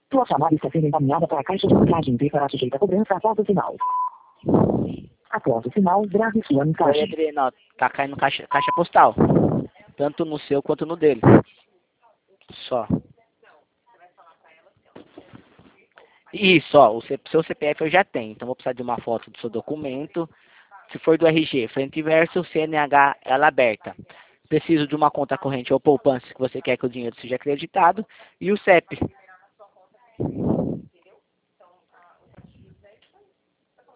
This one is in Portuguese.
Sua chamada está sendo encaminhada para a caixa de mensagem e será sujeita a cobrança após o sinal. Após o sinal, grave sua Oi, mensagem. Adriano, tá caindo caixa postal. Tanto no seu quanto no dele. Só. Isso, ó, seu CPF eu já tenho. Então vou precisar de uma foto do seu documento. Se for do RG, frente e verso, CNH, ela aberta. Preciso de uma conta corrente ou poupança que você quer que o dinheiro seja acreditado. E o CEP.